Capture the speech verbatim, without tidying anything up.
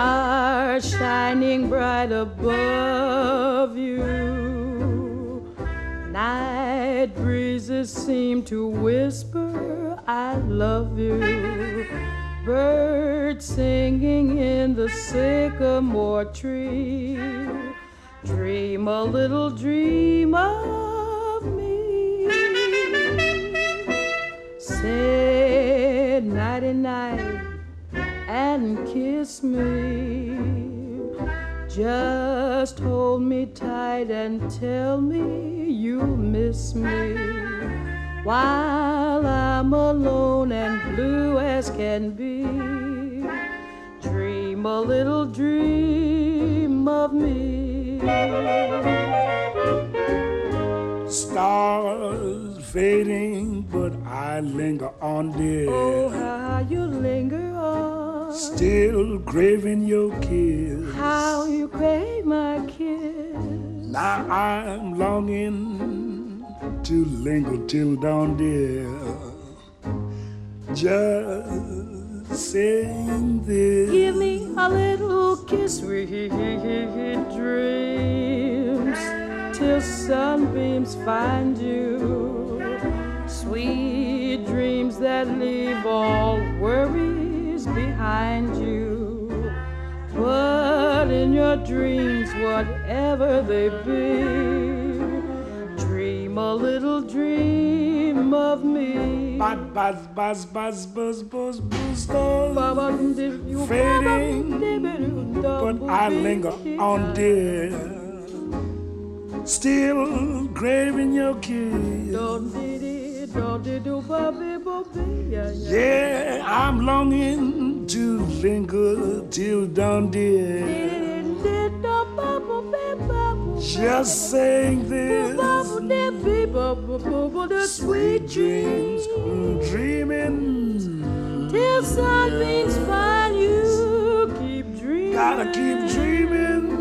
stars shining bright above you. Night breezes seem to whisper, I love you. Birds singing in the sycamore tree. Dream a little dream of me. Say nighty-night and kiss me. Just hold me tight and tell me you'll miss me. While I'm alone and blue as can be, dream a little dream of me. Stars fading, but I linger on, dear. Oh, how you linger on. Still craving your kiss. How you crave my kiss. Now I'm longing to linger till dawn, dear. Just saying this. Give me a little kiss, sweet dreams, till sunbeams find you. Sweet dreams that leave all worries behind you. But in your dreams, whatever they be, dream a little dream of me. Buzz, buzz, buzz, buzz, buzz, buzz, buzz, stars fading, but I linger on, dear. Still craving your kiss. Yeah, I'm longing to linger till dawn, dear. Just saying this. Sweet dreams, dreaming till sunbeams find you. Keep dreaming. Gotta keep dreaming.